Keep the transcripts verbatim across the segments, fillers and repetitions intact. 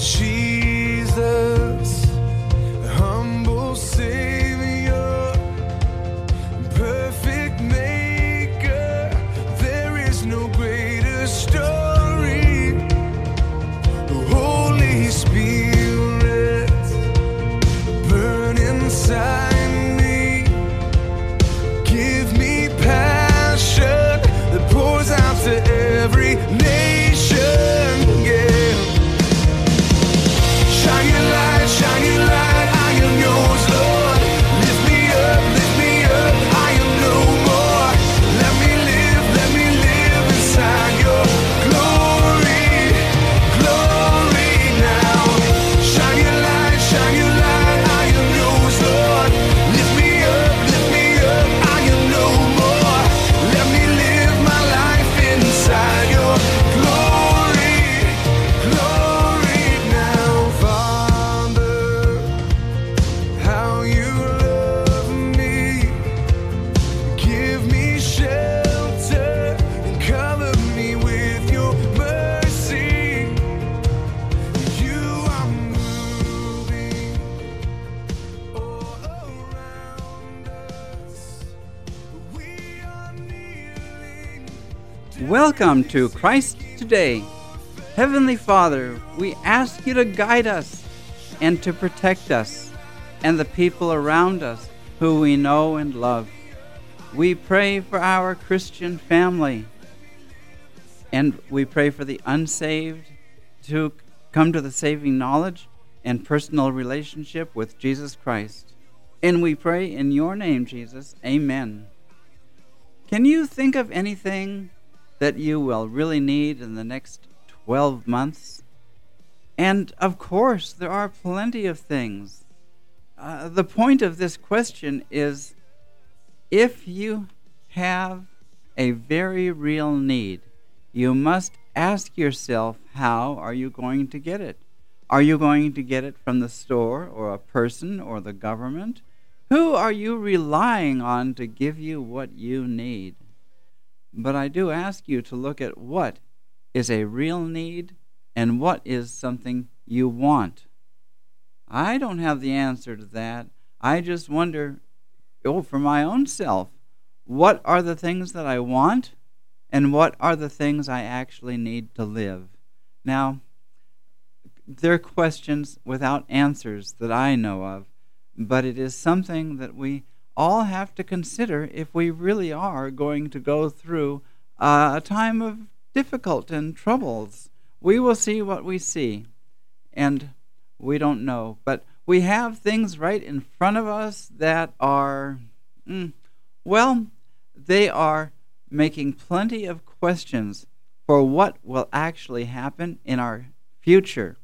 Jesus, humble Savior, perfect Maker, there is no greater story. Holy Spirit, burn inside me, give me passion that pours out to every nation. Yeah. Shine your light, shine your light, I am yours, Lord. Lift me up, lift me up, I am no more. Let me live, let me live inside your glory, glory now. Shine your light, shine your light, I am yours, Lord. Lift me up, lift me up, I am no more. Let me live my life inside your glory, glory now. Father, how you love me, give me shelter and cover me with your mercy. You are moving all around us. We are kneeling. Welcome to Christ Today. Heavenly Father, we ask you to guide us and to protect us and the people around us who we know and love. We pray for our Christian family, and we pray for the unsaved to come to the saving knowledge and personal relationship with Jesus Christ. And we pray in your name, Jesus. Amen. Can you think of anything that you will really need in the next twelve months? And of course, there are plenty of things. Uh, the point of this question is, if you have a very real need, you must ask yourself, how are you going to get it? Are you going to get it from the store or a person or the government? Who are you relying on to give you what you need? But I do ask you to look at what is a real need and what is something you want. I don't have the answer to that. I just wonder, oh, for my own self, what are the things that I want and what are the things I actually need to live? Now, they're questions without answers that I know of, but it is something that we all have to consider if we really are going to go through uh, a time of difficulty and troubles. We will see what we see, and we don't know. But we have things right in front of us that are, mm, well, they are making plenty of questions for what will actually happen in our future.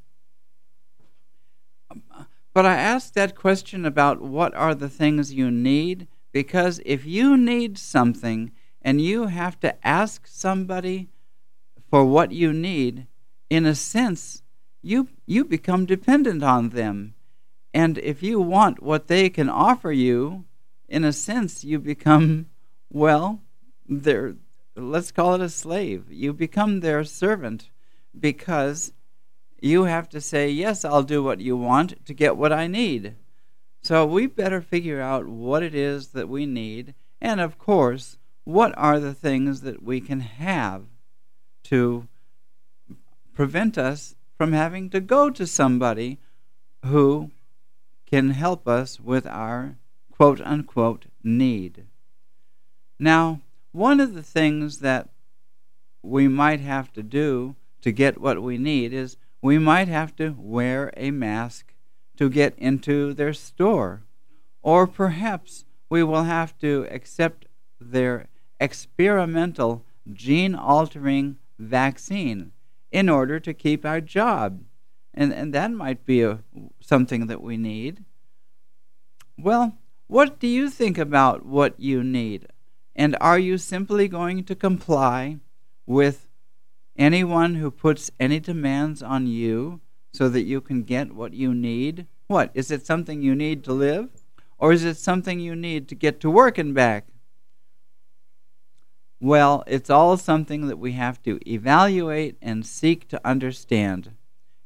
But I ask that question about what are the things you need, because if you need something and you have to ask somebody for what you need, in a sense, you you become dependent on them. And if you want what they can offer you, in a sense, you become, well, their, let's call it a slave. You become their servant because you have to say, yes, I'll do what you want to get what I need. So we better figure out what it is that we need, and of course, what are the things that we can have to prevent us from having to go to somebody who can help us with our quote-unquote need. Now, one of the things that we might have to do to get what we need is we might have to wear a mask to get into their store. Or perhaps we will have to accept their experimental gene-altering vaccine in order to keep our job. And, and that might be a, something that we need. Well, what do you think about what you need? And are you simply going to comply with anyone who puts any demands on you so that you can get what you need? What? Is it something you need to live? Or is it something you need to get to work and back? Well, it's all something that we have to evaluate and seek to understand.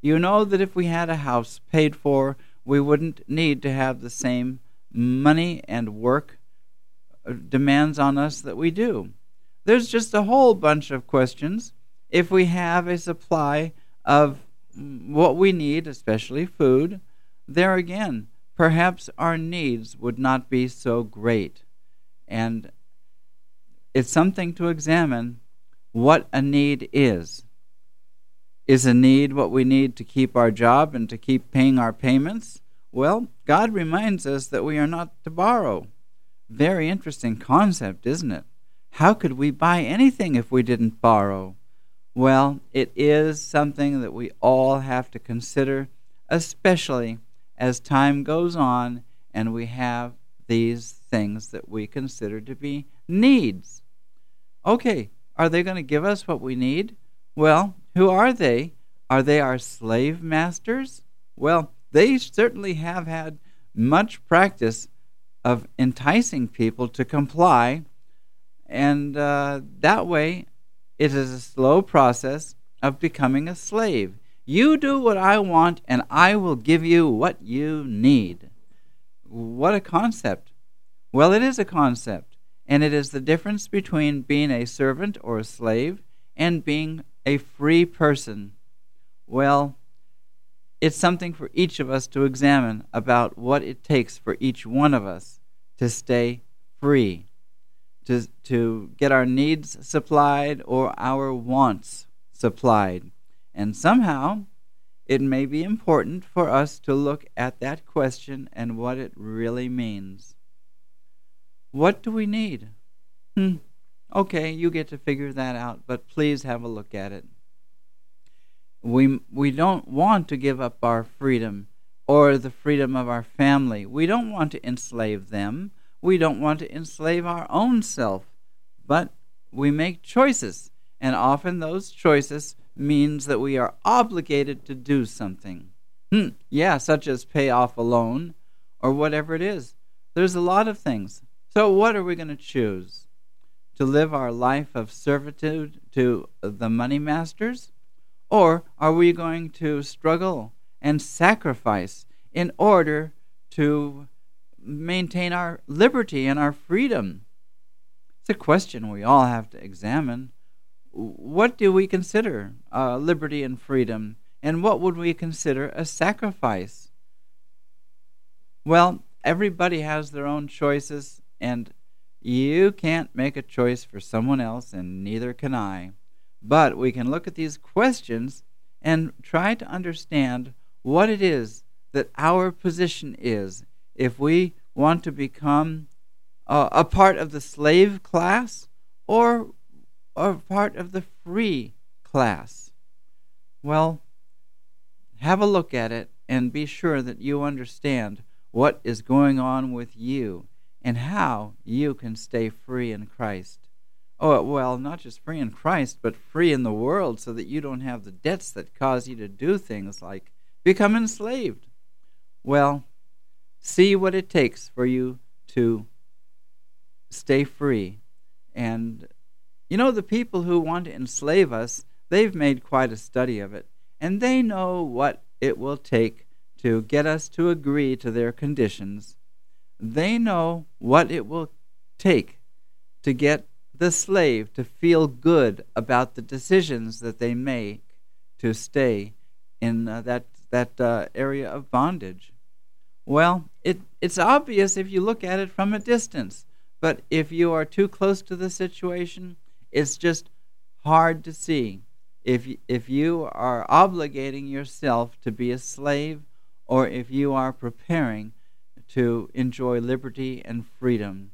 You know that if we had a house paid for, we wouldn't need to have the same money and work demands on us that we do. There's just a whole bunch of questions. If we have a supply of what we need, especially food, there again, perhaps our needs would not be so great. And it's something to examine what a need is. Is a need what we need to keep our job and to keep paying our payments? Well, God reminds us that we are not to borrow. Very interesting concept, isn't it? How could we buy anything if we didn't borrow? Well, it is something that we all have to consider, especially as time goes on and we have these things that we consider to be needs. Okay, are they going to give us what we need? Well, who are they? Are they our slave masters? Well, they certainly have had much practice of enticing people to comply, and uh, that way it is a slow process of becoming a slave. You do what I want, and I will give you what you need. What a concept. Well, it is a concept, and it is the difference between being a servant or a slave and being a free person. Well, it's something for each of us to examine about what it takes for each one of us to stay free, to, to get our needs supplied or our wants supplied. And somehow it may be important for us to look at that question and what it really means. What do we need? Hmm. Okay, you get to figure that out, but please have a look at it. We we don't want to give up our freedom or the freedom of our family. We don't want to enslave them. We don't want to enslave our own self. But we make choices, and often those choices means that we are obligated to do something. Hmm. Yeah, such as pay off a loan or whatever it is. There's a lot of things. So what are we going to choose? To live our life of servitude to the money masters? Or are we going to struggle and sacrifice in order to maintain our liberty and our freedom? It's a question we all have to examine. What do we consider uh, liberty and freedom? And what would we consider a sacrifice? Well, everybody has their own choices, and you can't make a choice for someone else, and neither can I. But we can look at these questions and try to understand what it is that our position is if we want to become uh, a part of the slave class or a part of the free class. Well, have a look at it and be sure that you understand what is going on with you and how you can stay free in Christ. Oh, well, not just free in Christ, but free in the world so that you don't have the debts that cause you to do things like become enslaved. Well, see what it takes for you to stay free. And, you know, the people who want to enslave us, they've made quite a study of it. And they know what it will take to get us to agree to their conditions. They know what it will take to get the slave to feel good about the decisions that they make to stay in uh, that that uh, area of bondage. Well, it it's obvious if you look at it from a distance, but if you are too close to the situation, it's just hard to see. If if you are obligating yourself to be a slave, or if you are preparing to enjoy liberty and freedom.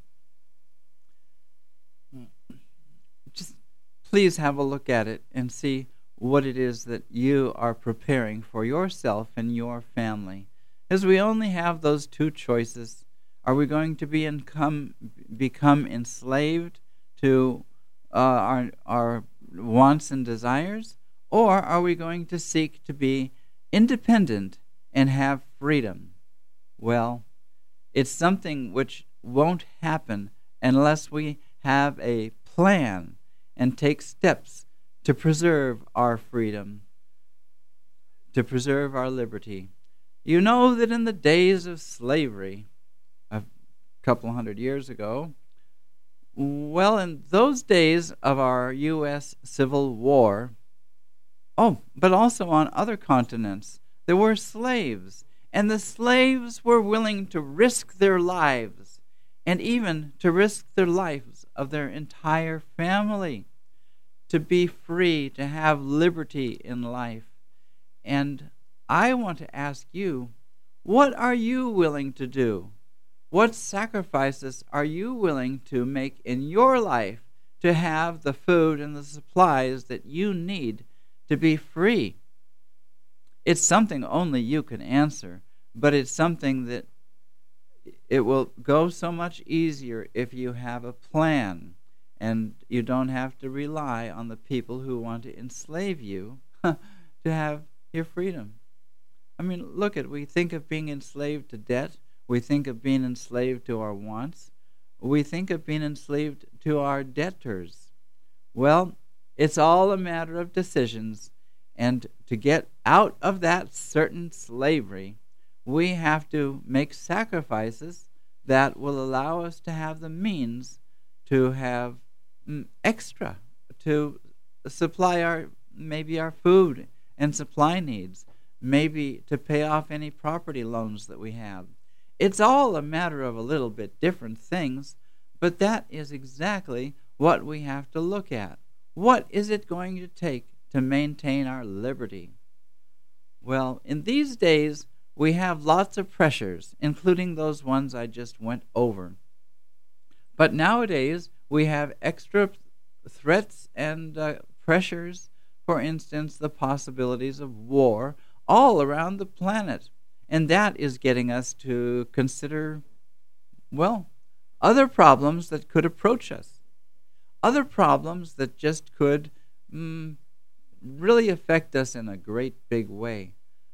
Just please have a look at it and see what it is that you are preparing for yourself and your family. As we only have those two choices, are we going to be income, become enslaved to uh, our, our wants and desires, or are we going to seek to be independent and have freedom? Well, it's something which won't happen unless we have a plan and take steps to preserve our freedom. to preserve our liberty. You know that in the days of slavery, a couple hundred years ago, well, in those days of our U S Civil War, oh, but also on other continents, there were slaves, and the slaves were willing to risk their lives, and even to risk their lives of their entire family, to be free, to have liberty in life. And I want to ask you, what are you willing to do? What sacrifices are you willing to make in your life to have the food and the supplies that you need to be free? It's something only you can answer, but it's something that it will go so much easier if you have a plan and you don't have to rely on the people who want to enslave you to have your freedom. I mean, look at, we think of being enslaved to debt. We think of being enslaved to our wants. We think of being enslaved to our debtors. Well, it's all a matter of decisions. And to get out of that certain slavery, we have to make sacrifices that will allow us to have the means to have mm, extra, to supply our, maybe our food and supply needs, maybe to pay off any property loans that we have. It's all a matter of a little bit different things, but that is exactly what we have to look at. What is it going to take to maintain our liberty? Well, in these days, we have lots of pressures, including those ones I just went over. But nowadays, we have extra threats and uh, pressures, for instance, the possibilities of war all around the planet. And that is getting us to consider, well, other problems that could approach us. Other problems that just could mm, really affect us in a great big way.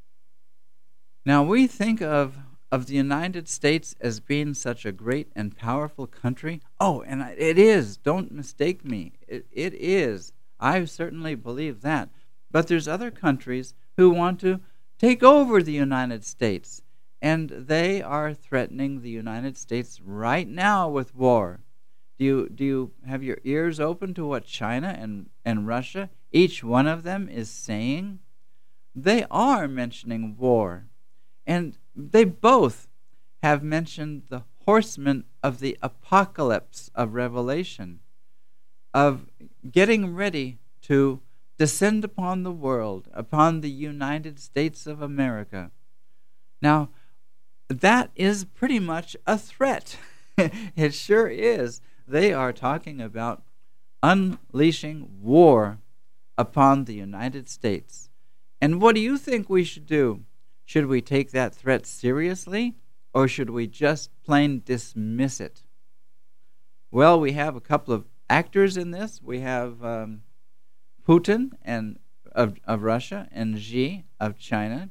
Now, we think of, of the United States as being such a great and powerful country. Oh, and it is. Don't mistake me. It, it is. I certainly believe that. But there's other countries who want to take over the United States, and they are threatening the United States right now with war. Do you do you have your ears open to what China and, and Russia, each one of them, is saying? They are mentioning war, and they both have mentioned the horsemen of the apocalypse of Revelation, of getting ready to descend upon the world, upon the United States of America. Now, that is pretty much a threat. It sure is. They are talking about unleashing war upon the United States. And what do you think we should do? Should we take that threat seriously, or should we just plain dismiss it? Well, we have a couple of actors in this. We have um, Putin and of, of Russia and Xi of China.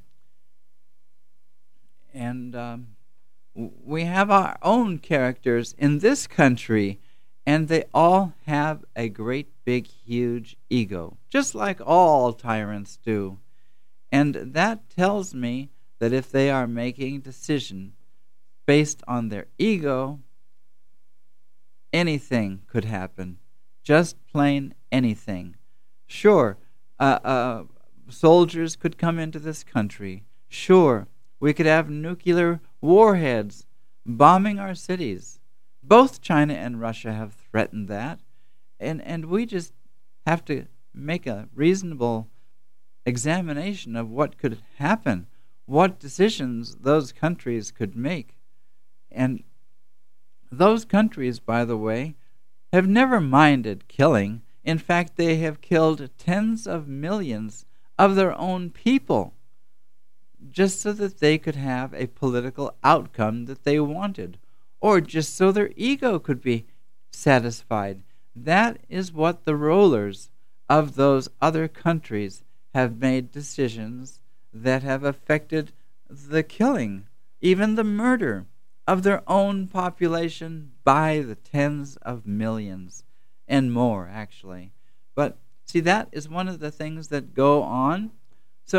And um, we have our own characters in this country, and they all have a great big huge ego, just like all tyrants do. And that tells me that if they are making decisions based on their ego, anything could happen. Just plain anything. Sure, uh, uh, soldiers could come into this country. Sure, we could have nuclear warheads bombing our cities. Both China and Russia have threatened that. And, and we just have to make a reasonable examination of what could happen, what decisions those countries could make. And those countries, by the way, have never minded killing. In fact, they have killed tens of millions of their own people just so that they could have a political outcome that they wanted, or just so their ego could be satisfied. That is what the rulers of those other countries have made decisions that have affected the killing, even the murder of their own population by the tens of millions and more, actually. But see, that is one of the things that go on. So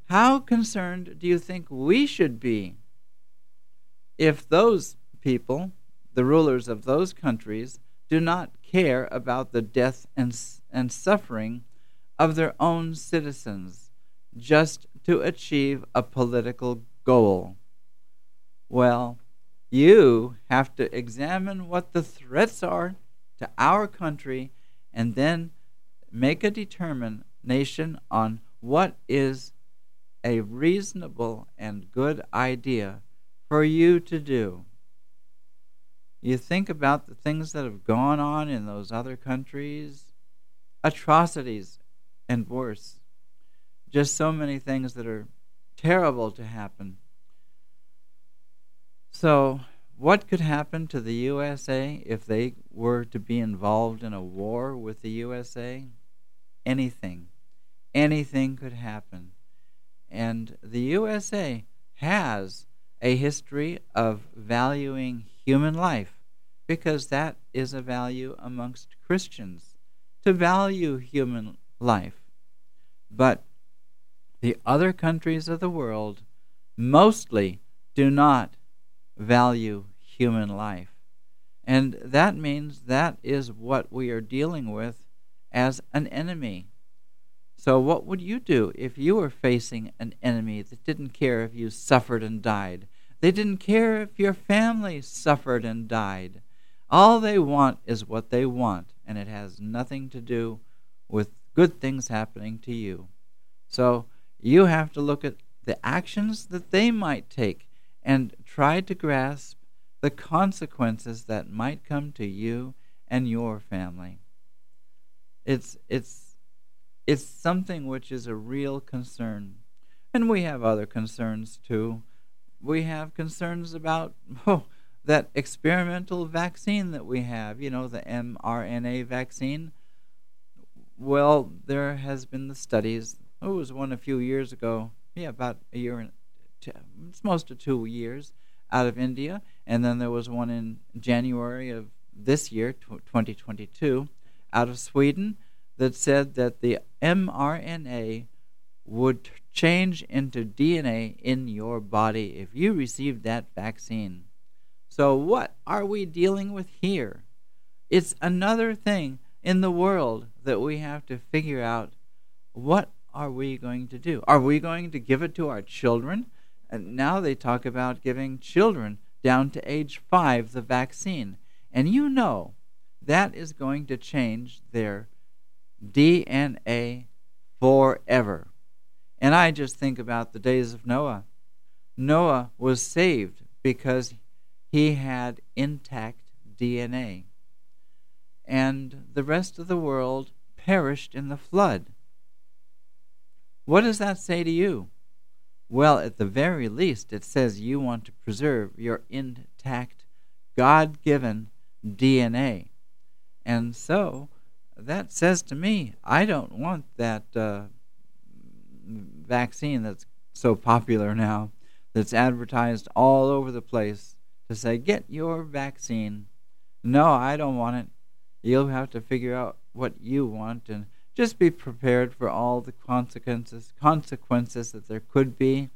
How concerned do you think we should be if those people, the rulers of those countries, do not care about the death and, and suffering of their own citizens just to achieve a political goal? Well, you have to examine what the threats are to our country and then make a determination on what is a reasonable and good idea for you to do. You think about the things that have gone on in those other countries, atrocities and worse. Just so many things that are terrible to happen. So, what could happen to the U S A if they were to be involved in a war with the U S A? Anything. Anything could happen. And the U S A has a history of valuing human life because that is a value amongst Christians, to value human life. But the other countries of the world mostly do not value human life. And that means that is what we are dealing with as an enemy. So what would you do if you were facing an enemy that didn't care if you suffered and died? They didn't care if your family suffered and died. All they want is what they want, and it has nothing to do with good things happening to you. So you have to look at the actions that they might take and try to grasp the consequences that might come to you and your family. It's it's it's something which is a real concern. And we have other concerns too. We have concerns about oh, that experimental vaccine that we have, you know, the mRNA vaccine. Well, there has been the studies. Oh, it was one a few years ago. Yeah, about a year and it's most of two years out of India, and then there was one in January of this year, twenty twenty-two, out of Sweden that said that the mRNA would change into D N A in your body if you received that vaccine. So what are we dealing with here? It's another thing in the world that we have to figure out. What are we going to do? Are we going to give it to our children? And now they talk about giving children down to age five the vaccine. And you know that is going to change their D N A forever. And I just think about the days of Noah. Noah was saved because he had intact D N A. And the rest of the world perished in the flood. What does that say to you? Well, at the very least, it says you want to preserve your intact, God-given D N A. And so, that says to me, I don't want that uh, vaccine that's so popular now, that's advertised all over the place, to say, get your vaccine. No, I don't want it. You'll have to figure out what you want, and just be prepared for all the consequences consequences that there could be.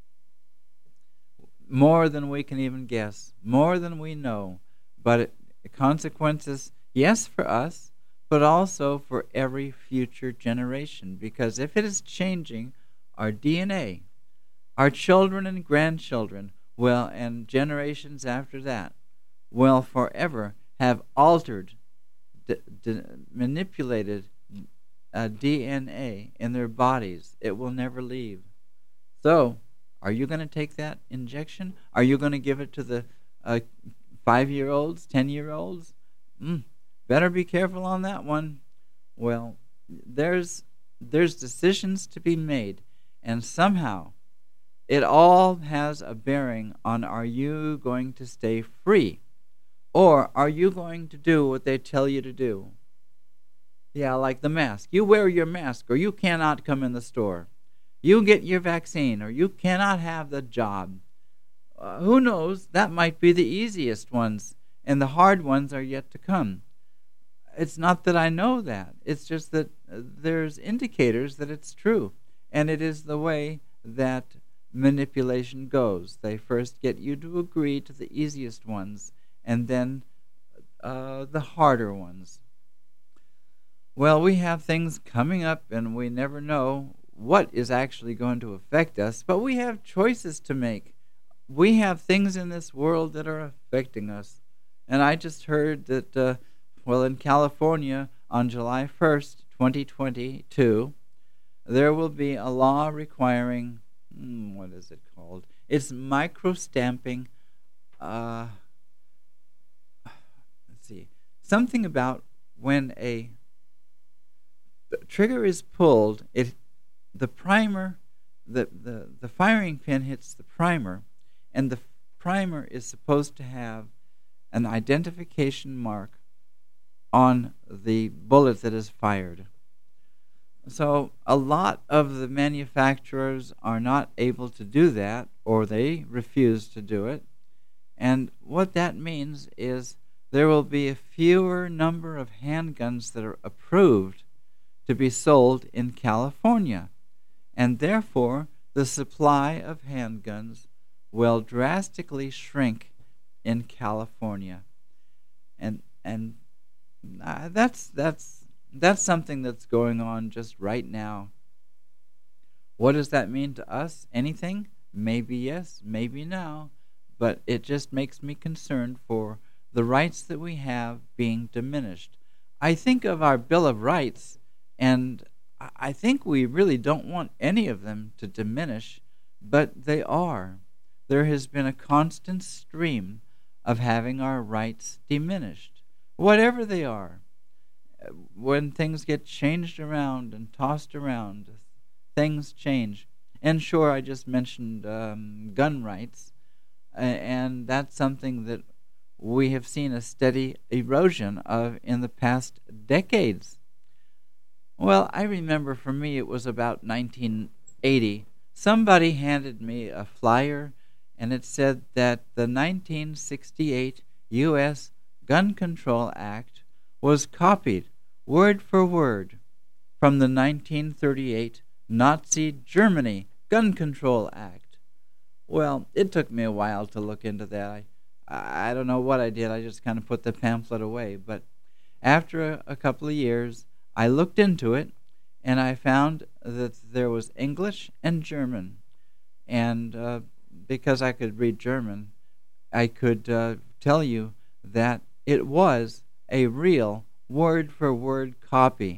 More than we can even guess, more than we know. But it, consequences, yes, for us, but also for every future generation. Because if it is changing our D N A, our children and grandchildren will, and generations after that, will forever have altered, d- d- manipulated Uh, D N A in their bodies. It will never leave. So, are you going to take that injection? Are you going to give it to the uh, five-year-olds, ten-year-olds? Mm, better be careful on that one. Well, there's there's decisions to be made, and somehow it all has a bearing on, are you going to stay free, or are you going to do what they tell you to do? Yeah, like the mask. You wear your mask or you cannot come in the store. You get your vaccine or you cannot have the job. Uh, who knows? That might be the easiest ones, and the hard ones are yet to come. It's not that I know that. It's just that uh, there's indicators that it's true, and it is the way that manipulation goes. They first get you to agree to the easiest ones, and then uh, the harder ones. Well, we have things coming up, and we never know what is actually going to affect us, but we have choices to make. We have things in this world that are affecting us. And I just heard that, uh, well, in California, on July first, twenty twenty-two, there will be a law requiring, hmm, what is it called? It's micro-stamping, uh, let's see, something about when a trigger is pulled, it the primer, the, the, the firing pin hits the primer, and the primer is supposed to have an identification mark on the bullet that is fired. So a lot of the manufacturers are not able to do that, or they refuse to do it. And what that means is there will be a fewer number of handguns that are approved to be sold in California. And therefore, the supply of handguns will drastically shrink in California. And and uh, that's that's that's something that's going on just right now. What does that mean to us? Anything? Maybe yes, maybe no. But it just makes me concerned for the rights that we have being diminished. I think of our Bill of Rights, and I think we really don't want any of them to diminish, but they are. There has been a constant stream of having our rights diminished, whatever they are. When things get changed around and tossed around, things change. And sure, I just mentioned um, gun rights, and that's something that we have seen a steady erosion of in the past decades. Well, I remember for me it was about nineteen eighty. Somebody handed me a flyer, and it said that the nineteen sixty-eight U S Gun Control Act was copied, word for word, from the nineteen thirty-eight Nazi Germany Gun Control Act. Well, it took me a while to look into that. I, I don't know what I did. I just kind of put the pamphlet away. But after a, a couple of years, I looked into it, and I found that there was English and German. And uh, because I could read German, I could uh, tell you that it was a real word-for-word copy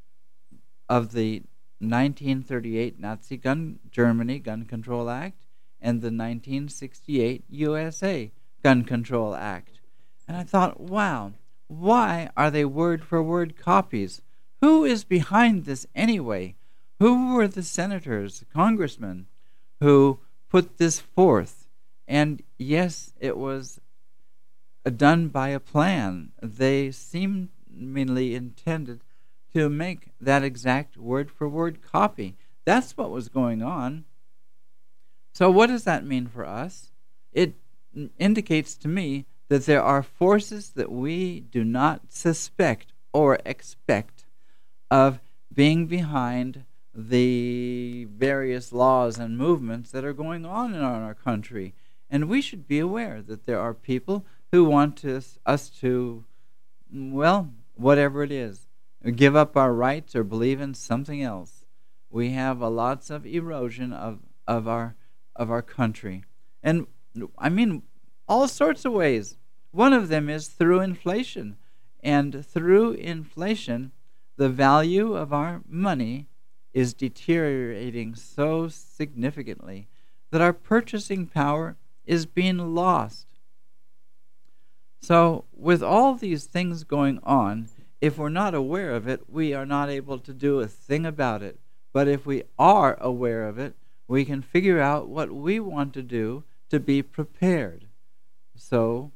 of the nineteen thirty-eight Nazi Gun Germany Gun Control Act and the nineteen sixty-eight U S A Gun Control Act. And I thought, wow, why are they word-for-word copies? Who is behind this anyway? Who were the senators, congressmen, who put this forth? And yes, it was done by a plan. They seemingly intended to make that exact word-for-word copy. That's what was going on. So what does that mean for us? It indicates to me that there are forces that we do not suspect or expect of being behind the various laws and movements that are going on in our country. And we should be aware that there are people who want to, us to, well, whatever it is, give up our rights or believe in something else. We have a lots of erosion of, of our of our country. And I mean, all sorts of ways. One of them is through inflation. And through inflation, the value of our money is deteriorating so significantly that our purchasing power is being lost. So with all these things going on, if we're not aware of it, we are not able to do a thing about it. But if we are aware of it, we can figure out what we want to do to be prepared. So,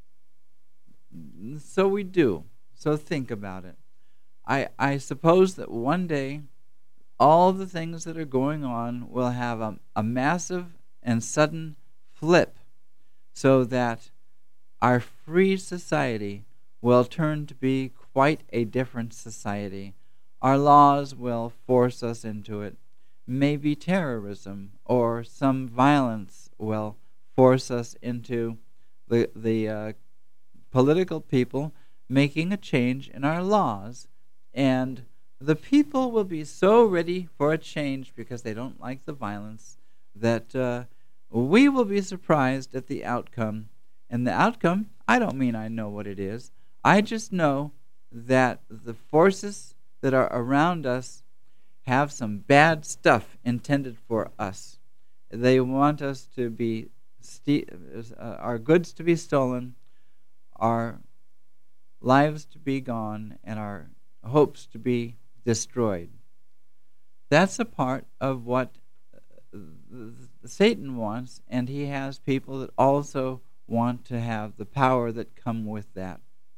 so we do. So think about it. I, I suppose that one day all the things that are going on will have a, a massive and sudden flip so that our free society will turn to be quite a different society. Our laws will force us into it. maybe terrorism or some violence will force us into the the uh, political people making a change in our laws, and the people will be so ready for a change because they don't like the violence that uh, we will be surprised at the outcome. And the outcome, I don't mean I know what it is. I just know that the forces that are around us have some bad stuff intended for us. They want us to be, st- uh, our goods to be stolen, our lives to be gone, and our hopes to be destroyed. That's a part of what uh, Satan wants, and he has people that also want to have the power that come with that.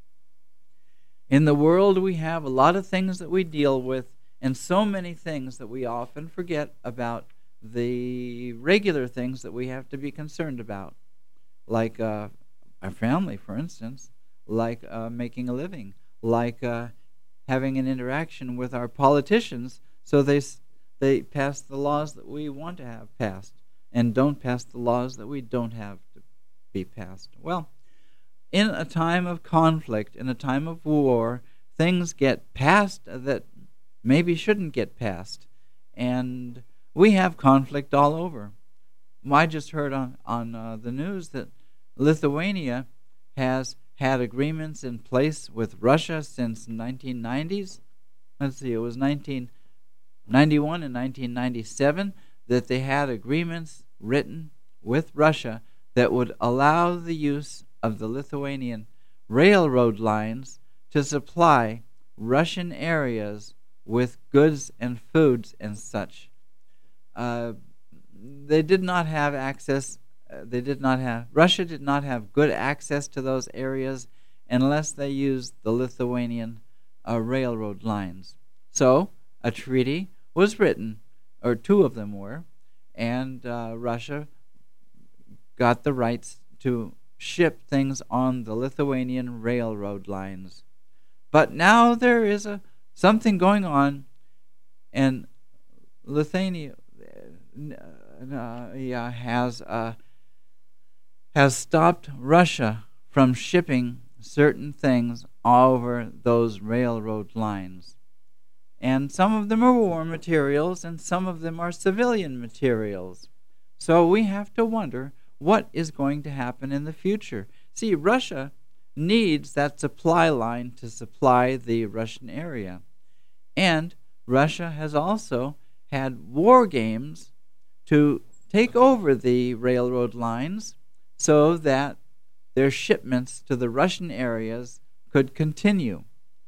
In the world, we have a lot of things that we deal with, and so many things that we often forget about the regular things that we have to be concerned about, like uh, our family, for instance, like uh, making a living, like uh, having an interaction with our politicians, so they they pass the laws that we want to have passed, and don't pass the laws that we don't have to be passed. Well, in a time of conflict, in a time of war, things get passed that maybe shouldn't get passed, and we have conflict all over. I just heard on, on uh, the news that Lithuania has had agreements in place with Russia since nineteen nineties. Let's see, it was nineteen ninety-one and nineteen ninety-seven that they had agreements written with Russia that would allow the use of the Lithuanian railroad lines to supply Russian areas with goods and foods and such. Uh, they did not have access, uh, they did not have, Russia did not have good access to those areas unless they used the Lithuanian uh, railroad lines. So, a treaty was written, or two of them were, and uh, Russia got the rights to ship things on the Lithuanian railroad lines. But now there is a something going on, and Lithuania uh, yeah, has uh, has stopped Russia from shipping certain things over those railroad lines. And some of them are war materials, and some of them are civilian materials. So we have to wonder what is going to happen in the future. See, Russia needs that supply line to supply the Russian area. And Russia has also had war games to take over the railroad lines so that their shipments to the Russian areas could continue.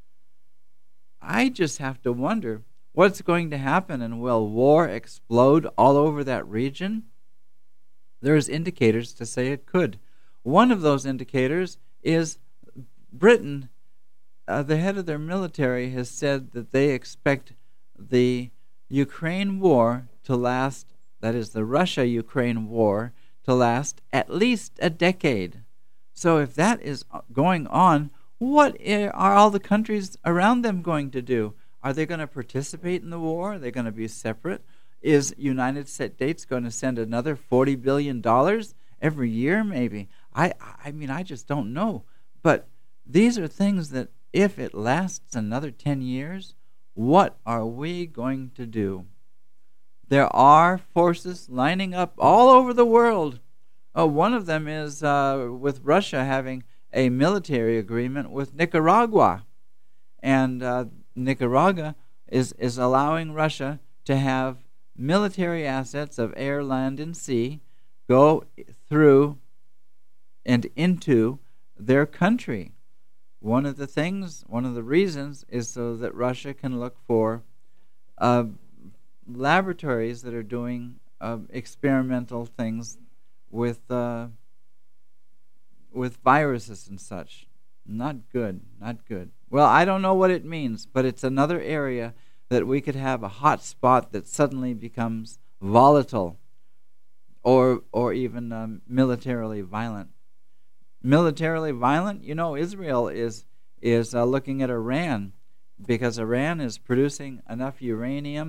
I just have to wonder what's going to happen, and will war explode all over that region? There's indicators to say it could. One of those indicators is Britain. Uh, the head of their military has said that they expect the Ukraine war to last, that is the Russia-Ukraine war, to last at least a decade. So if that is going on, what are all the countries around them going to do? Are they going to participate in the war? Are they going to be separate? Is United States going to send another forty billion dollars every year, maybe? I, I mean, I just don't know. But these are things that if it lasts another ten years, what are we going to do? There are forces lining up all over the world. Oh, one of them is uh, with Russia having a military agreement with Nicaragua. And uh, Nicaragua is, is allowing Russia to have military assets of air, land, and sea go through and into their country. One of the things, one of the reasons is so that Russia can look for uh, laboratories that are doing uh, experimental things with uh, with viruses and such. Not good, not good. Well, I don't know what it means, but it's another area that we could have a hot spot that suddenly becomes volatile or or even um, militarily violent. Militarily violent, you know, Israel is is uh, looking at Iran because Iran is producing enough uranium,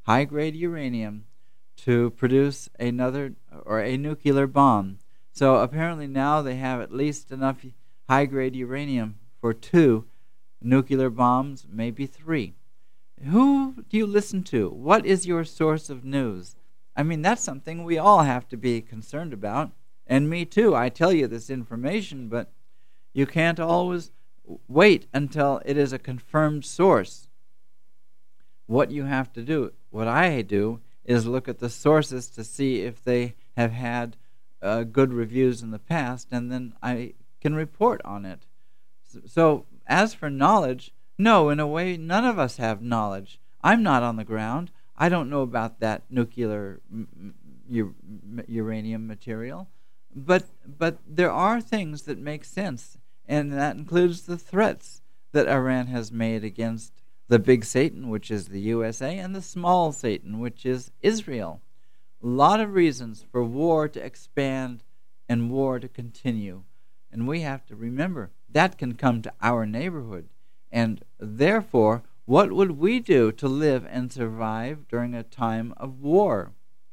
high-grade uranium to produce another or a nuclear bomb. So apparently now they have at least enough high-grade uranium for two nuclear bombs, maybe three. Who do you listen to? What is your source of news? I mean, that's something we all have to be concerned about. And me too. I tell you this information, but you can't always wait until it is a confirmed source. What you have to do, what I do, is look at the sources to see if they have had uh, good reviews in the past, and then I can report on it. So, so as for knowledge, no, in a way, none of us have knowledge. I'm not on the ground. I don't know about that nuclear m- u- uranium material. But but there are things that make sense, and that includes the threats that Iran has made against the big Satan, which is the U S A, and the small Satan, which is Israel. A lot of reasons for war to expand and war to continue. And we have to remember that can come to our neighborhood. And therefore, what would we do to live and survive during a time of war?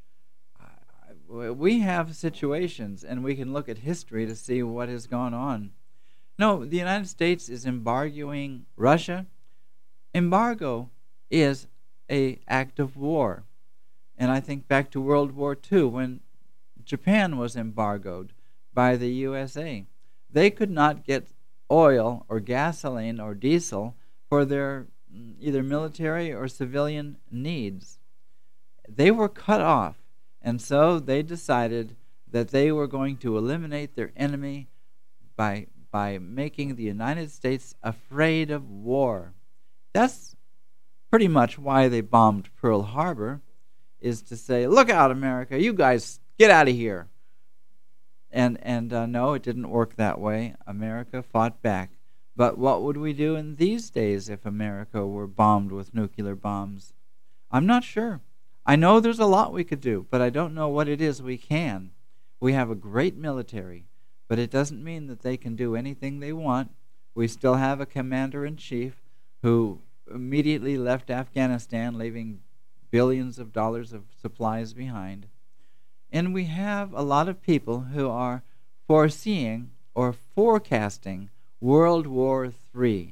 We have situations, and we can look at history to see what has gone on. No, the United States is embargoing Russia. Embargo is an act of war. And I think back to World War Two when Japan was embargoed by the U S A. They could not get oil or gasoline or diesel for their either military or civilian needs. They were cut off. And so they decided that they were going to eliminate their enemy by by making the United States afraid of war. That's pretty much why they bombed Pearl Harbor, is to say, look out, America, you guys get out of here. And, and uh, no, it didn't work that way. America fought back. But what would we do in these days if America were bombed with nuclear bombs? I'm not sure. I know there's a lot we could do, but I don't know what it is we can. We have a great military, but it doesn't mean that they can do anything they want. We still have a commander-in-chief who immediately left Afghanistan, leaving billions of dollars of supplies behind. And we have a lot of people who are foreseeing or forecasting World War Three.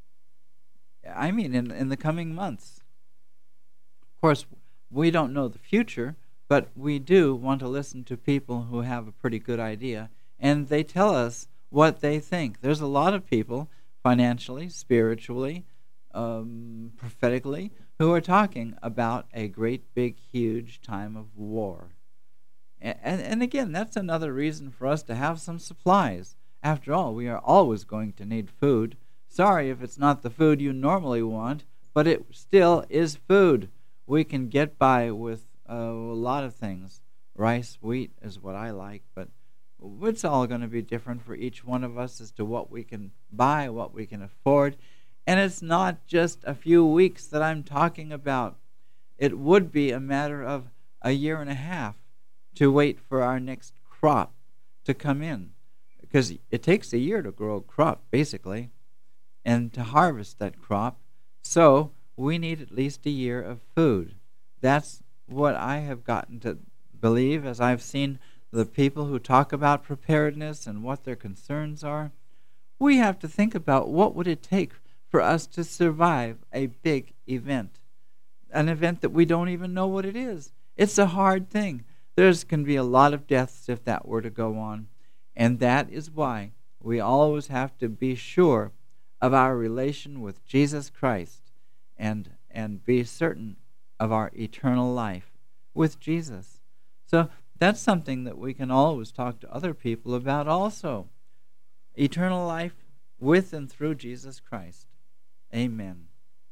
I mean, in, in the coming months. Of course, we don't know the future, but we do want to listen to people who have a pretty good idea, and they tell us what they think. There's a lot of people, financially, spiritually, um, prophetically, who are talking about a great, big, huge time of war. And, and, and again, that's another reason for us to have some supplies. After all, we are always going to need food. Sorry if it's not the food you normally want, but it still is food. We can get by with uh, a lot of things. Rice, wheat is what I like, but it's all going to be different for each one of us as to what we can buy, what we can afford. And it's not just a few weeks that I'm talking about. It would be a matter of a year and a half to wait for our next crop to come in. Because it takes a year to grow a crop, basically, and to harvest that crop. So we need at least a year of food. That's what I have gotten to believe as I've seen the people who talk about preparedness and what their concerns are. We have to think about what would it take for us to survive a big event, an event that we don't even know what it is. It's a hard thing. There's can be a lot of deaths if that were to go on. And that is why we always have to be sure of our relation with Jesus Christ and and be certain of our eternal life with Jesus. So that's something that we can always talk to other people about also. Eternal life with and through Jesus Christ. Amen.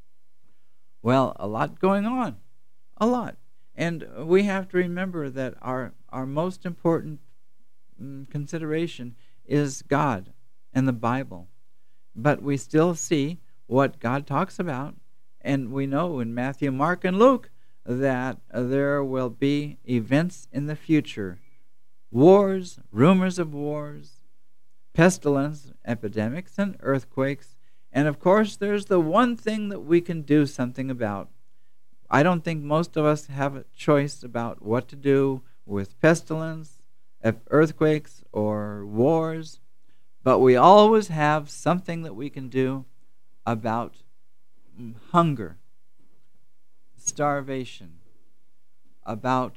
Well, a lot going on. A lot. And we have to remember that our, our most important mm, consideration is God and the Bible. But we still see what God talks about. And we know in Matthew, Mark, and Luke that there will be events in the future. Wars, rumors of wars, pestilence, epidemics, and earthquakes. And of course, there's the one thing that we can do something about. I don't think most of us have a choice about what to do with pestilence, earthquakes, or wars, but we always have something that we can do about hunger, starvation, about,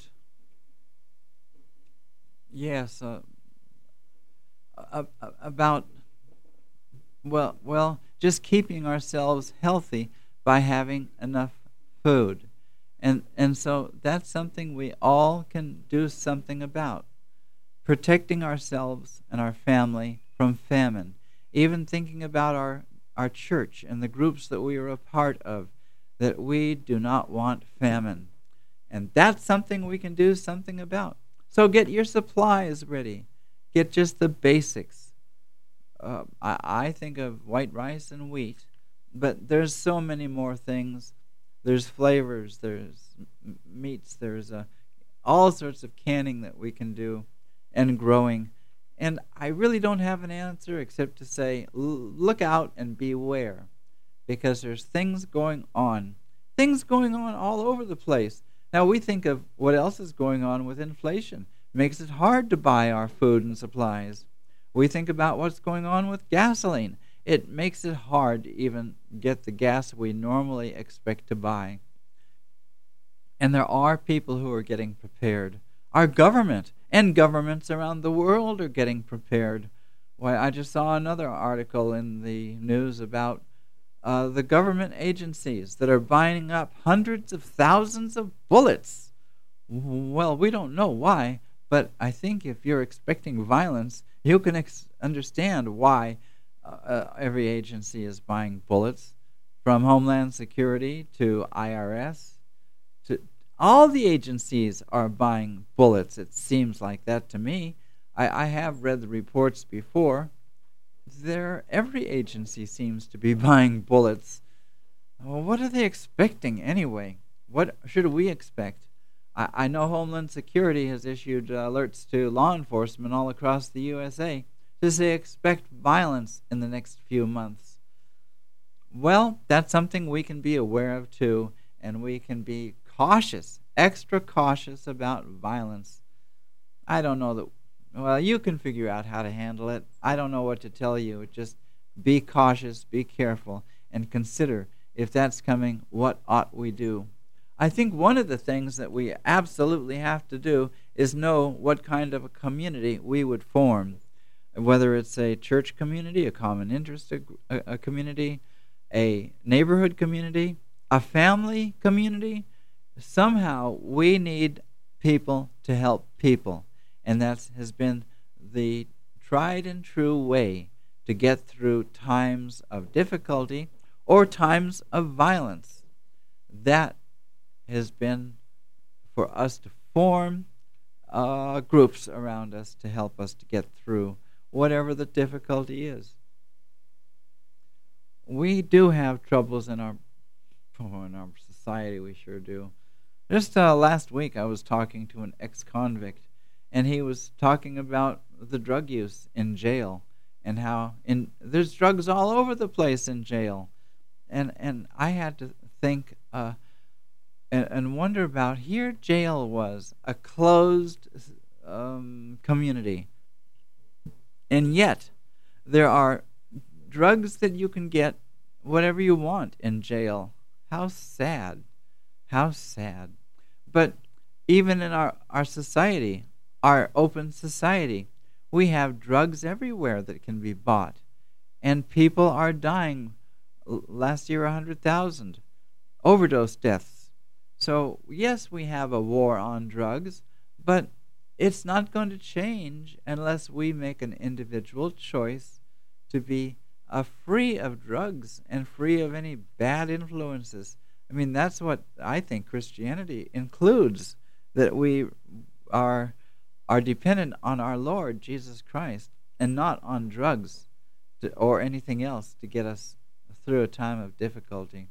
yes, uh, uh, about, well, well, just keeping ourselves healthy by having enough food. And and so that's something we all can do something about. Protecting ourselves and our family from famine. Even thinking about our, our church and the groups that we are a part of, that we do not want famine. And that's something we can do something about. So get your supplies ready. Get just the basics. Uh, I, I think of white rice and wheat, but there's so many more things. There's flavors, there's m- meats, there's uh, all sorts of canning that we can do and growing. And I really don't have an answer except to say, l- look out and beware, because there's things going on. Things going on all over the place. Now we think of what else is going on with inflation. It makes it hard to buy our food and supplies. We think about what's going on with gasoline. It makes it hard to even get the gas we normally expect to buy. And there are people who are getting prepared. Our government and governments around the world are getting prepared. Why, I just saw another article in the news about uh, the government agencies that are buying up hundreds of thousands of bullets. Well, we don't know why, but I think if you're expecting violence, you can ex- understand why uh, every agency is buying bullets, from Homeland Security to I R S. To all the agencies are buying bullets. It seems like that to me. I, I have read the reports before. There, every agency seems to be buying bullets. Well, what are they expecting anyway? What should we expect? I, I know Homeland Security has issued uh, alerts to law enforcement all across the U S A to say expect violence in the next few months. Well, that's something we can be aware of too, and we can be cautious, extra cautious about violence. I don't know that, well, you can figure out how to handle it. I don't know what to tell you. Just be cautious, be careful, and consider if that's coming, what ought we do? I think one of the things that we absolutely have to do is know what kind of a community we would form, whether it's a church community, a common interest a, a community, a neighborhood community, a family community. Somehow we need people to help people, and that has been the tried and true way to get through times of difficulty or times of violence. That has been for us to form uh, groups around us to help us to get through whatever the difficulty is. We do have troubles in our oh, in our society. We sure do. Just uh, last week, I was talking to an ex-convict, and he was talking about the drug use in jail and how in there's drugs all over the place in jail, and and I had to think uh, and, and wonder about here. Jail was a closed um, community, and yet there are drugs that you can get whatever you want in jail. How sad. How sad. But even in our, our society, our open society, we have drugs everywhere that can be bought. And people are dying. Last year, one hundred thousand overdose deaths. So, yes, we have a war on drugs, but it's not going to change unless we make an individual choice to be uh, free of drugs and free of any bad influences. I mean, that's what I think Christianity includes, that we are are dependent on our Lord Jesus Christ and not on drugs to, or anything else to get us through a time of difficulty.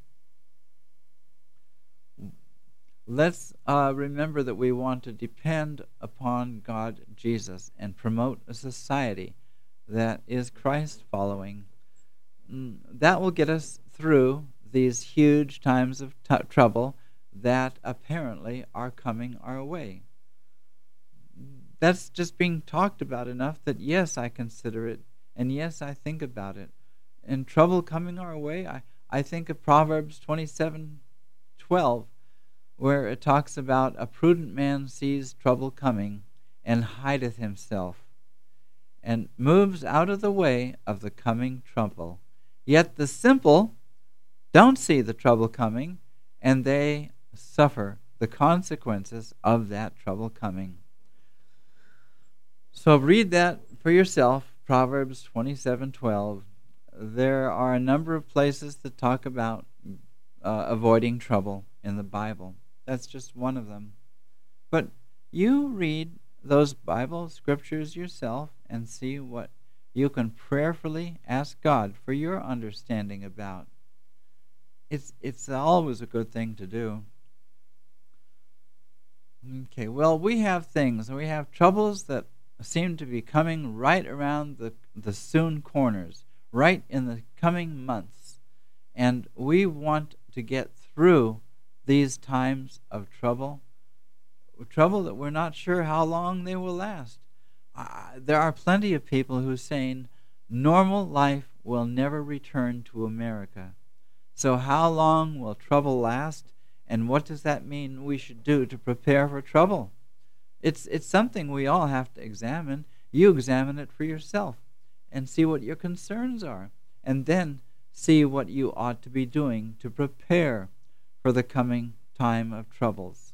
Let's uh, remember that we want to depend upon God Jesus and promote a society that is Christ following. Mm, that will get us through these huge times of t- trouble that apparently are coming our way. That's just being talked about enough that yes, I consider it, and yes, I think about it. And trouble coming our way, I, I think of Proverbs twenty-seven twelve, where it talks about a prudent man sees trouble coming and hideth himself, and moves out of the way of the coming trouble. Yet the simple don't see the trouble coming, and they suffer the consequences of that trouble coming. So read that for yourself, Proverbs twenty-seven twelve. There are a number of places that talk about uh, avoiding trouble in the Bible. That's just one of them. But you read those Bible scriptures yourself and see what you can prayerfully ask God for your understanding about. It's it's always a good thing to do. Okay, well, we have things, we have troubles that seem to be coming right around the, the soon corners, right in the coming months. And we want to get through these times of trouble, trouble that we're not sure how long they will last. Uh, there are plenty of people who are saying normal life will never return to America. So how long will trouble last, and what does that mean we should do to prepare for trouble? It's it's something we all have to examine. You examine it for yourself and see what your concerns are, and then see what you ought to be doing to prepare for the coming time of troubles.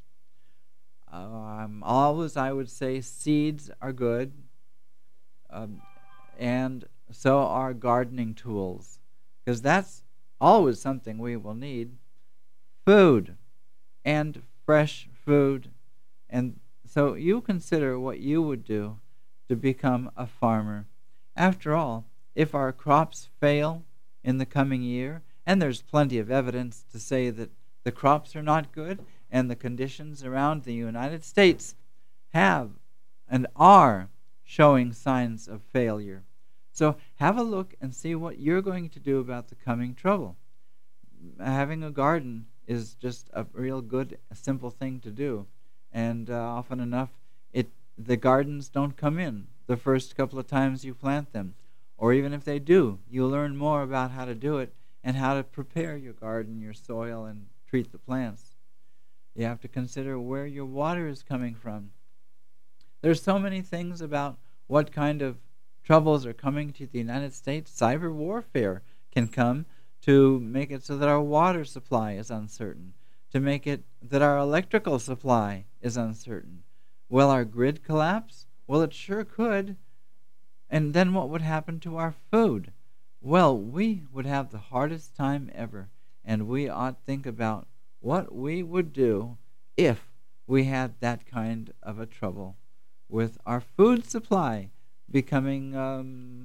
Um, always, I would say, seeds are good, um, and so are gardening tools, because that's always something we will need. Food, and fresh food, and so you consider what you would do to become a farmer. After all, if our crops fail in the coming year, and there's plenty of evidence to say that the crops are not good, and the conditions around the United States have and are showing signs of failure. So have a look and see what you're going to do about the coming trouble. Having a garden is just a real good, simple thing to do. And uh, often enough, it the gardens don't come in the first couple of times you plant them. Or even if they do, you learn more about how to do it and how to prepare your garden, your soil, and treat the plants. You have to consider where your water is coming from. There's so many things about what kind of troubles are coming to the United States. Cyber warfare can come to make it so that our water supply is uncertain, to make it that our electrical supply is uncertain. Will our grid collapse? Well, it sure could. And then what would happen to our food? Well, we would have the hardest time ever, and we ought to think about what we would do if we had that kind of a trouble with our food supply becoming um,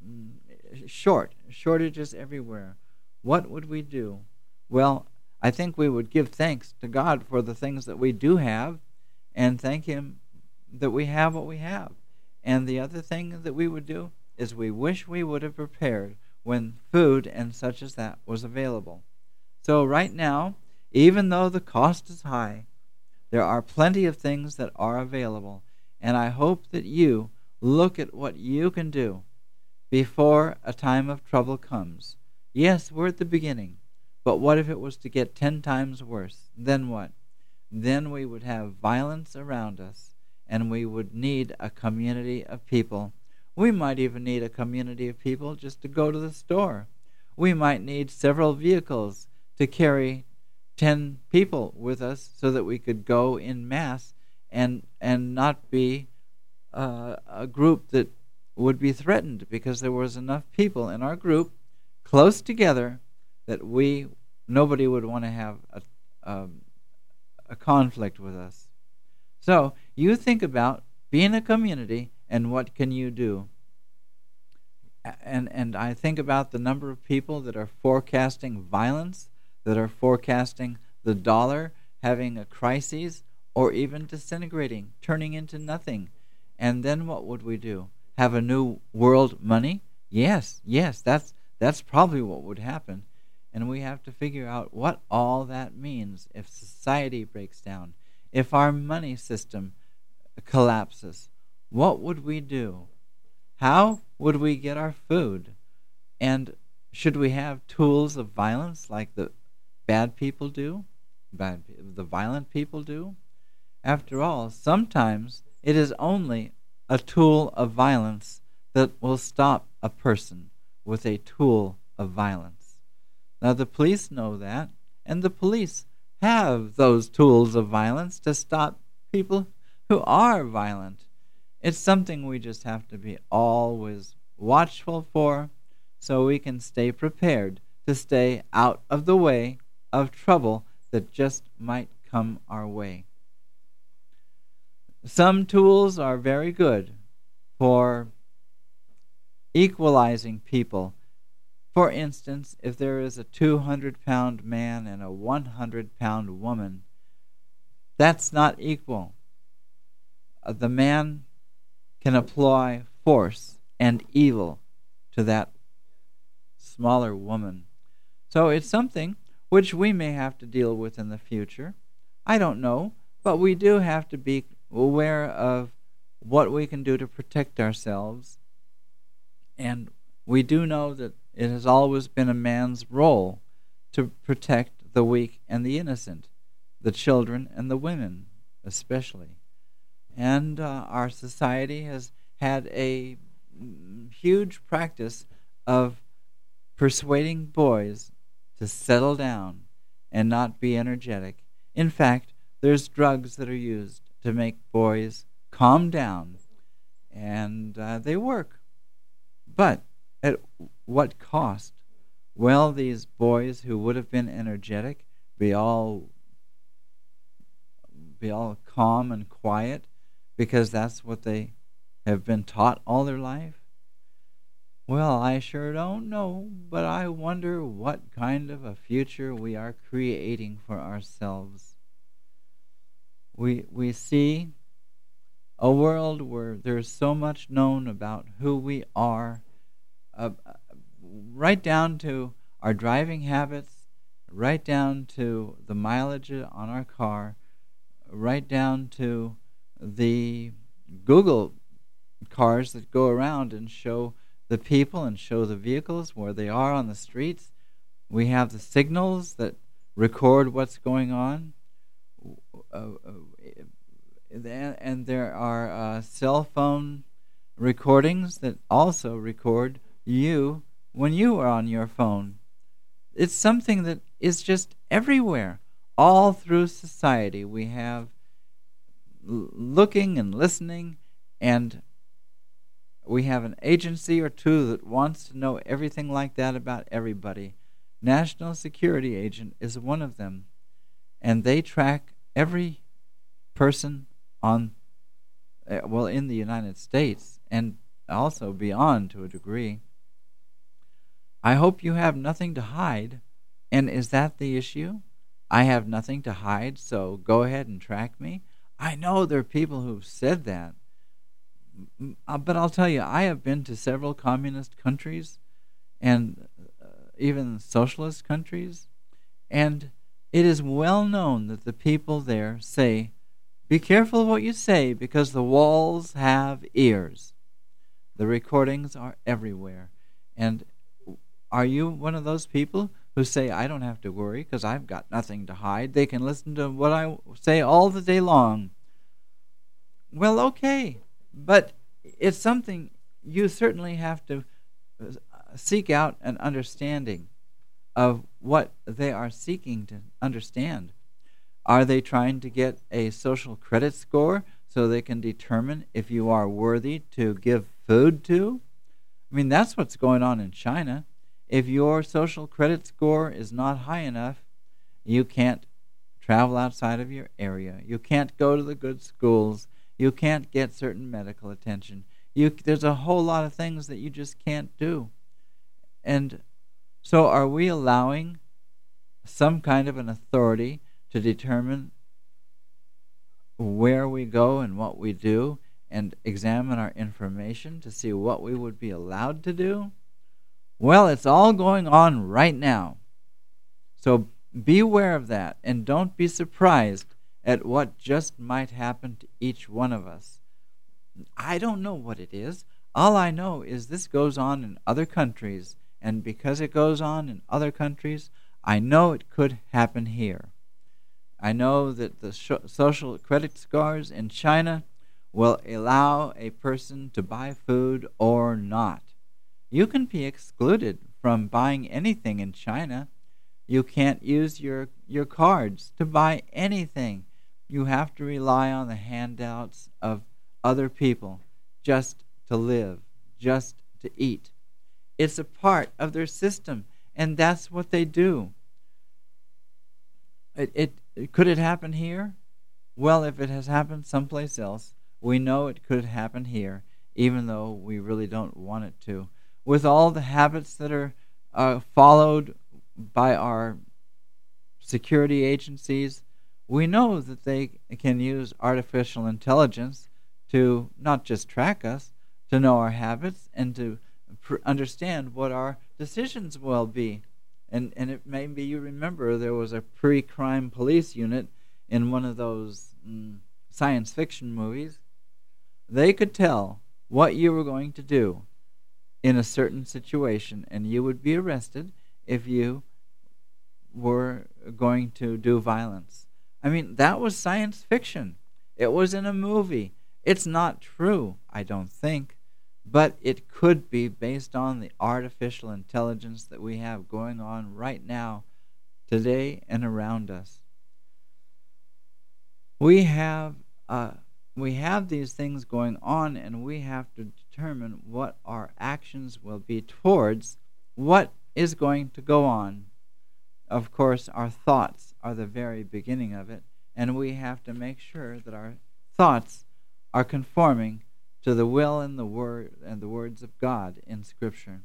short, shortages everywhere. What would we do? Well, I think we would give thanks to God for the things that we do have and thank Him that we have what we have. And the other thing that we would do is we wish we would have prepared when food and such as that was available. So right now, even though the cost is high, there are plenty of things that are available. And I hope that you look at what you can do before a time of trouble comes. Yes, we're at the beginning, but what if it was to get ten times worse? Then what? Then we would have violence around us, and we would need a community of people. We might even need a community of people just to go to the store. We might need several vehicles to carry ten people with us so that we could go in mass and and not be uh, a group that would be threatened because there was enough people in our group close together that we nobody would want to have a, a, a conflict with us. So you think about being a community and what can you do. And and I think about the number of people that are forecasting violence, that are forecasting the dollar having a crisis or even disintegrating, turning into nothing. And then what would we do? Have a new world money? Yes, yes, that's that's probably what would happen. And we have to figure out what all that means if society breaks down, if our money system collapses. What would we do? How would we get our food? And should we have tools of violence like the bad people do? Bad, the violent people do? After all, sometimes it is only a tool of violence that will stop a person with a tool of violence. Now the police know that, and the police have those tools of violence to stop people who are violent. It's something we just have to be always watchful for, so we can stay prepared to stay out of the way of trouble that just might come our way. Some tools are very good for equalizing people. For instance, if there is a two hundred pound man and a one hundred pound woman, that's not equal. Uh, the man can apply force and evil to that smaller woman. So it's something which we may have to deal with in the future. I don't know, but we do have to be aware of what we can do to protect ourselves. And we do know that it has always been a man's role to protect the weak and the innocent, the children and the women especially. And uh, our society has had a huge practice of persuading boys to settle down and not be energetic. In fact, there's drugs that are used to make boys calm down, and uh, they work. But at what cost? Well, these boys who would have been energetic, be all be all calm and quiet because that's what they have been taught all their life. Well, I sure don't know, but I wonder what kind of a future we are creating for ourselves. We we see a world where there's so much known about who we are, uh, right down to our driving habits, right down to the mileage on our car, right down to the Google cars that go around and show the people and show the vehicles where they are on the streets. We have the signals that record what's going on. Uh, and there are uh, cell phone recordings that also record you when you are on your phone. It's something that is just everywhere. All through society we have l- looking and listening, and we have an agency or two that wants to know everything like that about everybody. National Security Agent is one of them, and they track every person on, uh, well, in the United States and also beyond to a degree. I hope you have nothing to hide. And is that the issue? I have nothing to hide, so go ahead and track me. I know there are people who've said that. But I'll tell you, I have been to several communist countries and uh, even socialist countries, and it is well known that the people there say, be careful what you say because the walls have ears. The recordings are everywhere. And are you one of those people who say, I don't have to worry because I've got nothing to hide? They can listen to what I say all the day long. Well, okay. But it's something you certainly have to seek out an understanding of what they are seeking to understand. Are they trying to get a social credit score so they can determine if you are worthy to give food to? I mean, that's what's going on in China. If your social credit score is not high enough, you can't travel outside of your area. You can't go to the good schools. You can't get certain medical attention. You, there's a whole lot of things that you just can't do. And so are we allowing some kind of an authority to determine where we go and what we do and examine our information to see what we would be allowed to do? Well, it's all going on right now. So beware of that, and don't be surprised at what just might happen to each one of us. I don't know what it is. All I know is this goes on in other countries, and because it goes on in other countries, I know it could happen here. I know that the sh- social credit scores in China will allow a person to buy food or not. You can be excluded from buying anything in China. You can't use your, your cards to buy anything. You have to rely on the handouts of other people just to live, just to eat. It's a part of their system, and that's what they do. It, it, it could it happen here? Well, if it has happened someplace else, we know it could happen here, even though we really don't want it to. With all the habits that are uh, followed by our security agencies, we know that they can use artificial intelligence to not just track us, to know our habits and to pr- understand what our decisions will be. And and it maybe you remember there was a pre-crime police unit in one of those mm, science fiction movies. They could tell what you were going to do in a certain situation, and you would be arrested if you were going to do violence. I mean, that was science fiction. It was in a movie. It's not true, I don't think, but it could be based on the artificial intelligence that we have going on right now, today, and around us. We have uh, we have these things going on, and we have to determine what our actions will be towards what is going to go on. Of course, our thoughts are the very beginning of it, and we have to make sure that our thoughts are conforming to the will and the word and the words of God in Scripture.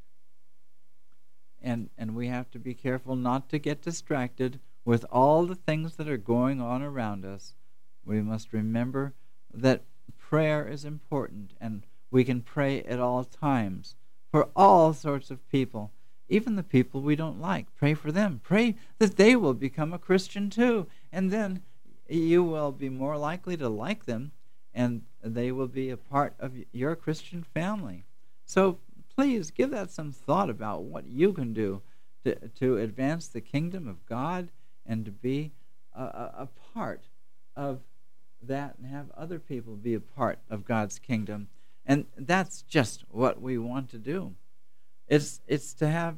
And and we have to be careful not to get distracted with all the things that are going on around us. We must remember that prayer is important, and we can pray at all times for all sorts of people, even the people we don't like. Pray for them. Pray that they will become a Christian too, and then you will be more likely to like them, and they will be a part of your Christian family. So please give that some thought about what you can do to, to advance the kingdom of God and to be a, a, a part of that and have other people be a part of God's kingdom. And that's just what we want to do. It's it's to have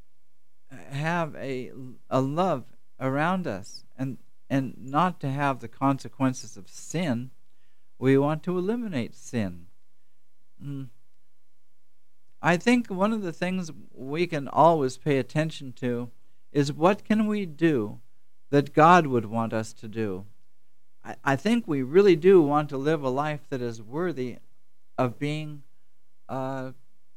have a, a love around us, and and not to have the consequences of sin. We want to eliminate sin. Mm. I think one of the things we can always pay attention to is what can we do that God would want us to do. I, I think we really do want to live a life that is worthy of being uh,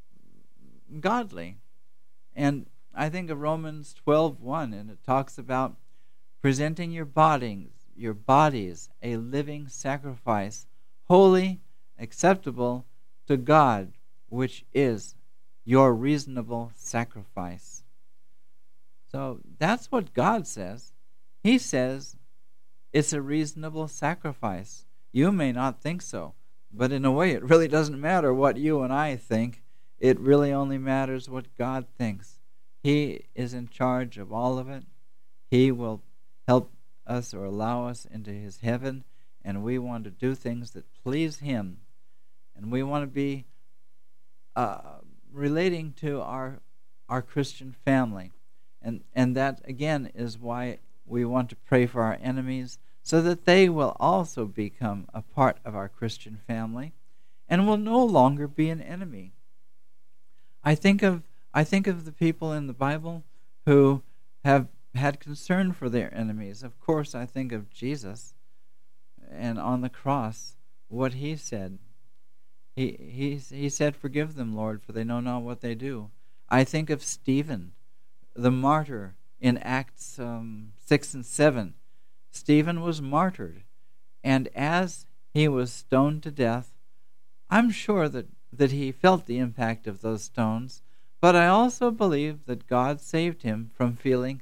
godly. And I think of Romans twelve one, and it talks about presenting your bodies, your bodies a living sacrifice, holy, acceptable to God, which is your reasonable sacrifice. So that's what God says. He says it's a reasonable sacrifice. You may not think so, but in a way it really doesn't matter what you and I think. It really only matters what God thinks. He is in charge of all of it. He will help us or allow us into His heaven, and we want to do things that please Him. And we want to be uh, relating to our our Christian family. And, and that, again, is why we want to pray for our enemies, so that they will also become a part of our Christian family and will no longer be an enemy. I think of I think of the people in the Bible who have had concern for their enemies. Of course, I think of Jesus, and on the cross, what He said. He he he said, "Forgive them, Lord, for they know not what they do." I think of Stephen, the martyr, in Acts um, six and seven. Stephen was martyred, and as he was stoned to death, I'm sure that, that he felt the impact of those stones, but I also believe that God saved him from feeling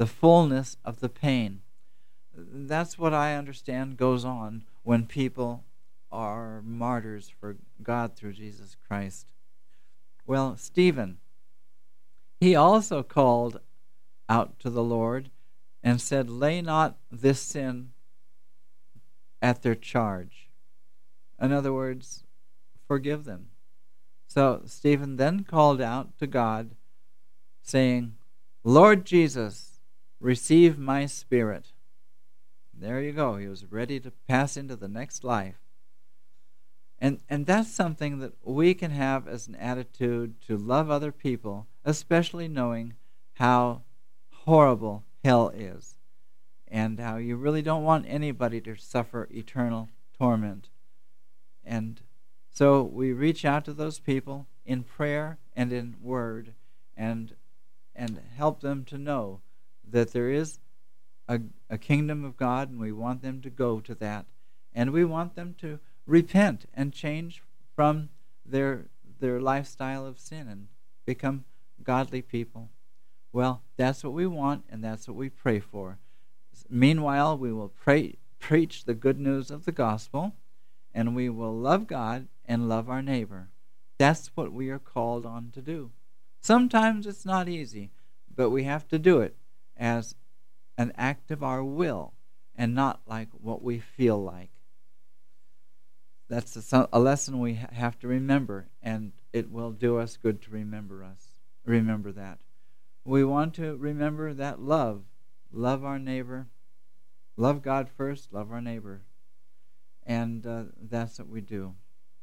the fullness of the pain. That's what I understand goes on when people are martyrs for God through Jesus Christ. Well, Stephen, he also called out to the Lord and said, "Lay not this sin at their charge." In other words, forgive them. So Stephen then called out to God, saying, "Lord Jesus, receive my spirit." There you go. He was ready to pass into the next life. And and that's something that we can have as an attitude to love other people, especially knowing how horrible hell is and how you really don't want anybody to suffer eternal torment. And so we reach out to those people in prayer and in word and and help them to know that there is a, a kingdom of God, and we want them to go to that. And we want them to repent and change from their their lifestyle of sin and become godly people. Well, that's what we want, and that's what we pray for. Meanwhile, we will pray, preach the good news of the gospel, and we will love God and love our neighbor. That's what we are called on to do. Sometimes it's not easy, but we have to do it as an act of our will and not like what we feel like. That's a, a lesson we ha- have to remember, and it will do us good to remember us. Remember that. We want to remember that love. Love our neighbor. Love God first, love our neighbor. And uh, that's what we do.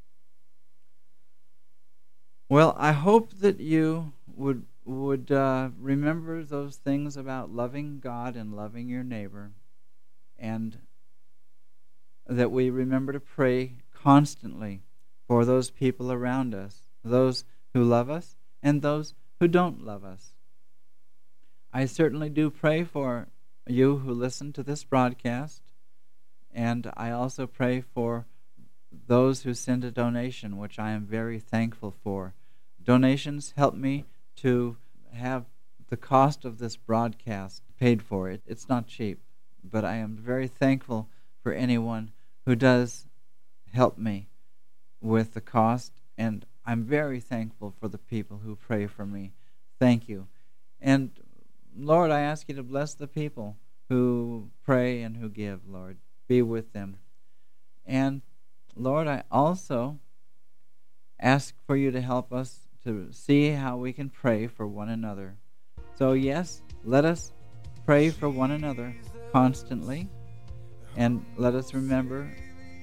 Well, I hope that you would would uh, remember those things about loving God and loving your neighbor, and that we remember to pray constantly for those people around us, those who love us and those who don't love us. I certainly do pray for you who listen to this broadcast, and I also pray for those who send a donation, which I am very thankful for. Donations help me to have the cost of this broadcast paid for. It. It's not cheap, but I am very thankful for anyone who does help me with the cost, and I'm very thankful for the people who pray for me. Thank you. And Lord, I ask you to bless the people who pray and who give, Lord. Be with them. And Lord, I also ask for you to help us to see how we can pray for one another. So yes, let us pray for one another constantly, and let us remember,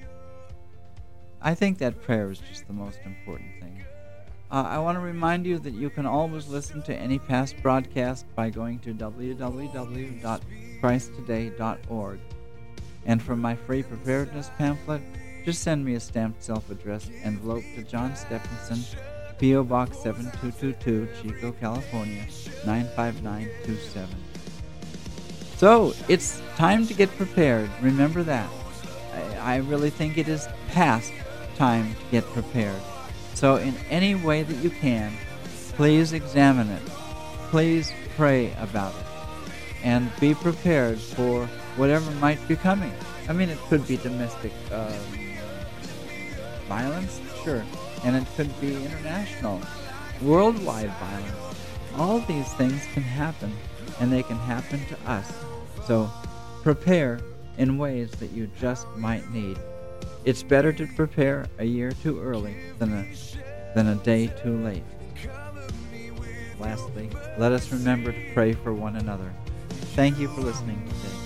I think that prayer is just the most important thing. Uh, I want to remind you that you can always listen to any past broadcast by going to w w w dot christ today dot org. And for my free preparedness pamphlet, just send me a stamped self-addressed envelope to John Stephenson, P O Box seven two two two, Chico, California, nine five nine two seven. So, it's time to get prepared. Remember that. I, I really think it is past time to get prepared. So in any way that you can, please examine it. Please pray about it. And be prepared for whatever might be coming. I mean, it could be domestic um, violence, sure. And it could be international, worldwide violence. All these things can happen, and they can happen to us. So prepare in ways that you just might need. It's better to prepare a year too early than a, than a day too late. Lastly, let us remember to pray for one another. Thank you for listening today.